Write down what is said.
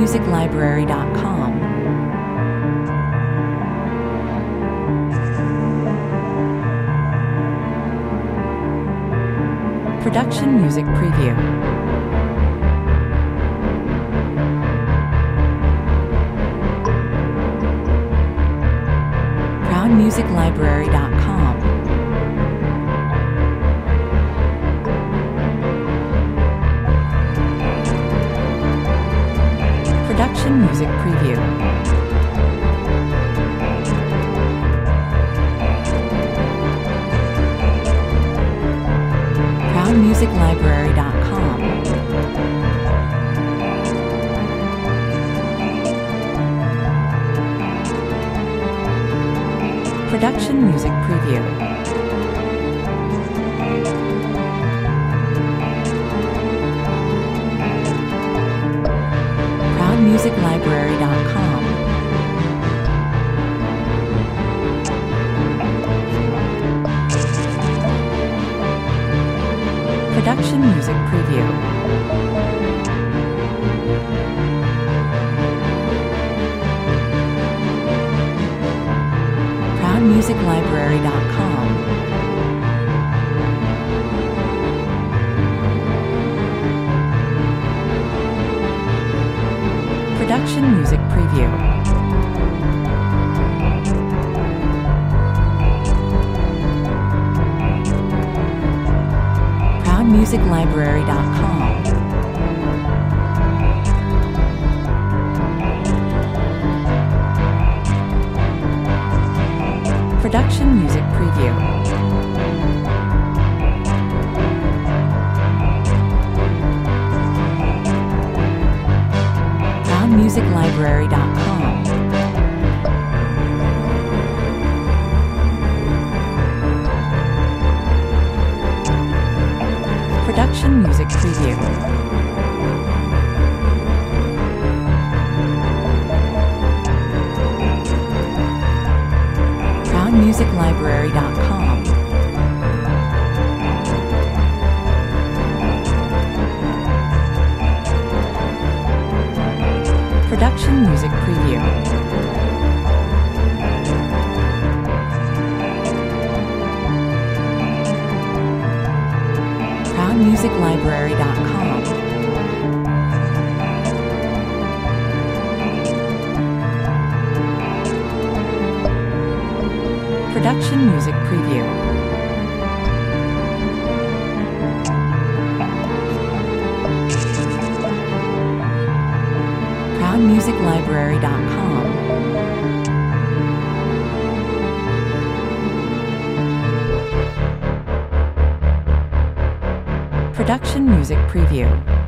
ProudMusicLibrary.com. Production Music Preview. ProudMusicLibrary.com. Production Music Preview. ProudMusicLibrary.com. Production Music Preview. ProudMusicLibrary.com. Production Music Preview. ProudMusicLibrary.com. Production Music Preview. ProudMusicLibrary.com. Production Music Preview. ProudMusicLibrary.com. Production Music Preview. ProudMusicLibrary.com. Production Music Preview. ProudMusicLibrary.com. Production Music Preview. ProudMusicLibrary.com. Production Music Preview.